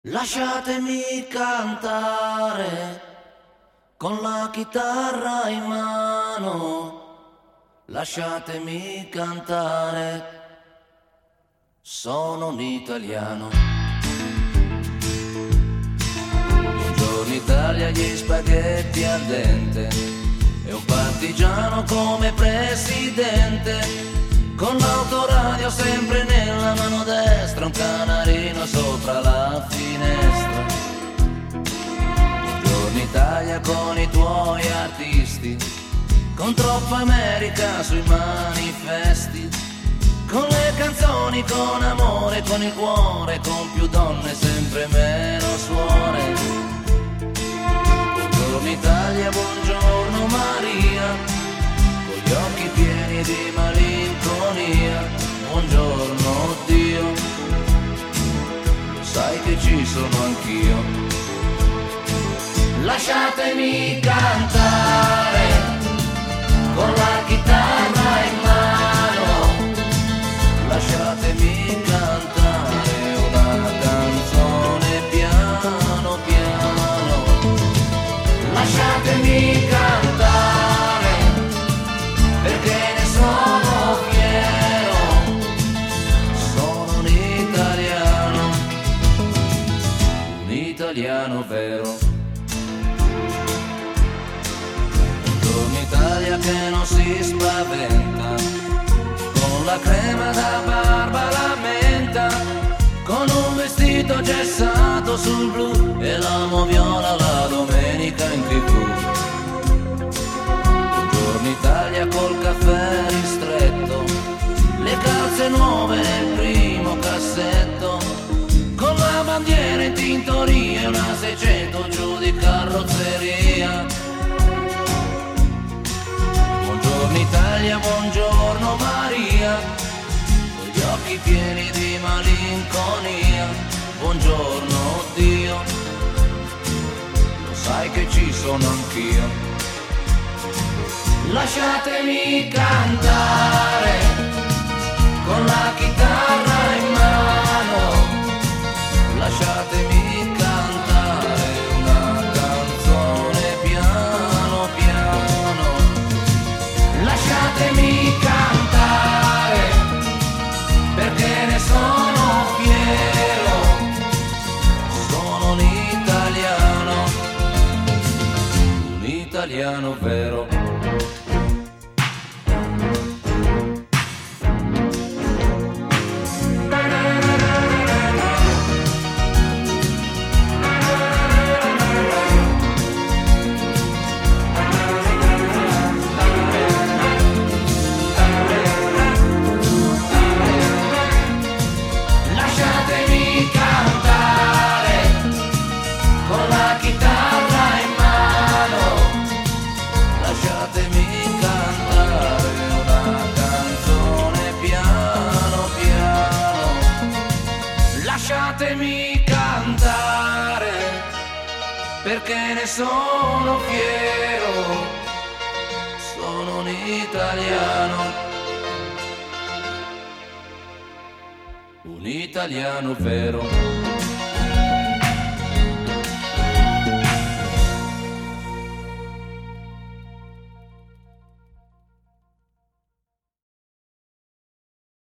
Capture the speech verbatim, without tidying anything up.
Lasciatemi cantare con la chitarra in mano, lasciatemi cantare, sono un italiano. Buongiorno Italia, gli spaghetti al dente e un partigiano come presidente, con l'autoradio sempre nella mano destra, un canarino sopra la finestra. Buongiorno Italia con i tuoi artisti, con troppa America sui manifesti, con le canzoni, con amore, con il cuore, con più donne, sempre meno suore. Buongiorno Italia, buongiorno Maria, con gli occhi pieni di malinconia. Buongiorno Dio, lo sai che ci sono anch'io. Lasciatemi cantare con la chitarra in mano, lasciatemi cantare una canzone piano piano, lasciatemi cantare perché ne sono fiero, sono un italiano, un italiano vero. Italia che non si spaventa, con la crema da barba la menta, con un vestito gessato sul blu e la moviola la domenica in tv. Buongiorno Italia col caffè ristretto, le calze nuove nel primo cassetto, con la bandiera in tintoria e una seicento giù di carrozzeria. Buongiorno Italia, buongiorno Maria, con gli occhi pieni di malinconia. Buongiorno Dio, lo sai che ci sono anch'io. Lasciatemi cantare con la chitarra in mano, lasciatemi cantare una canzone piano piano, lasciatemi cantare perché ne sono fiero, sono un italiano, un italiano vero. Lasciatemi cantare perché ne sono fiero, sono un italiano, un italiano vero.